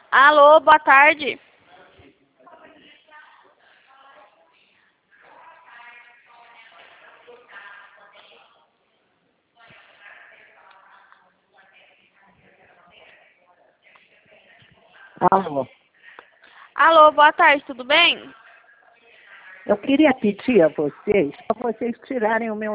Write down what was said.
Alô, boa tarde. Alô, Alô, boa tarde, tudo bem? eu queria pedir a vocês, para vocês tirarem o meu